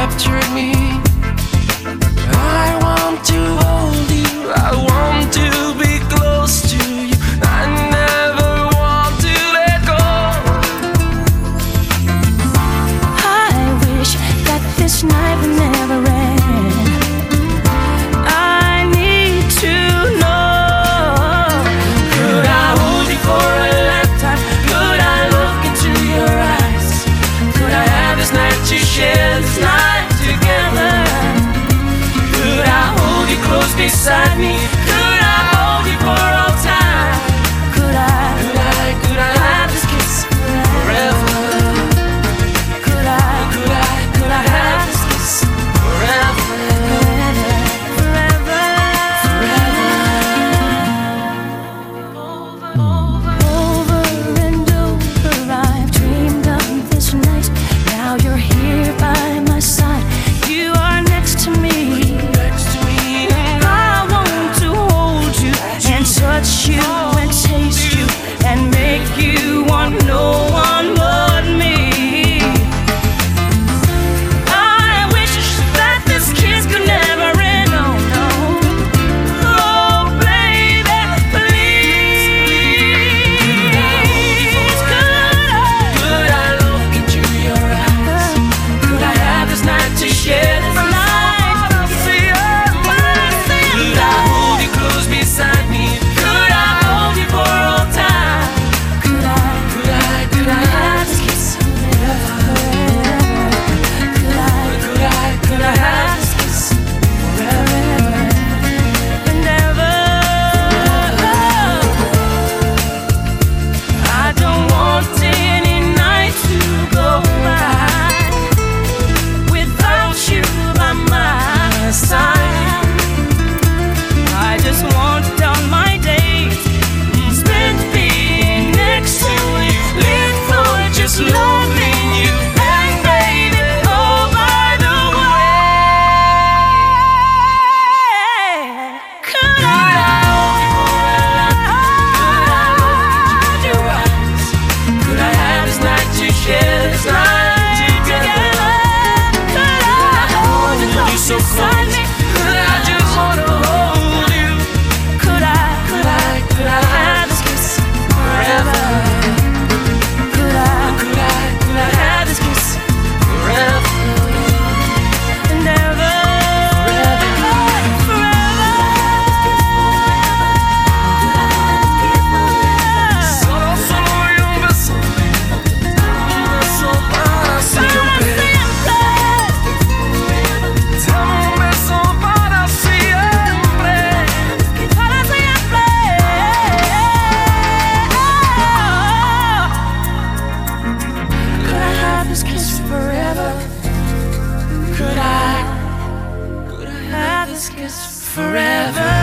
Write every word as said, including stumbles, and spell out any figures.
capture me. I want to hold you, I want to be close to you. I never want to let go. I wish that this night would never end. I need to know. Could I hold you for a lifetime? Could I look into your eyes? Could I have this night to share this night together? Could I hold you close beside me? Could I hold you for all time? Could I, Could I, could I have this kiss forever? could I, Could I, could I have this kiss forever? forever, Forever. over and over I've dreamed of this night. Now you're here by my side. You are next to me. Next to me. I want to hold you and touch you and taste you and make you want no one but me. I wish that this kiss could never end. Oh no, oh baby, please. Could I, Could I look into your eyes? Could I have this night to share this night? Could I hold you close beside me? Could I hold you for all time? could I, Could I, could I have this kiss forever? could I, Could I, could I have this kiss forever? and ever. I don't want any night to go by without you by my side. I just want all my days spent being next to you, live for just loving you. And baby, oh by the way, could I hold you? Could I have this night to share this night together? Could I hold you Hold you so beside close. me? Could I just wanna hold you? Could I, Could I, could I have this kiss forever? could I, Could I, could I have this kiss forever? and ever, Solo, solo y un beso, un beso para siempre. Dame un beso para siempre. para siempre. Could I have this kiss forever? Could I, could I have this kiss forever?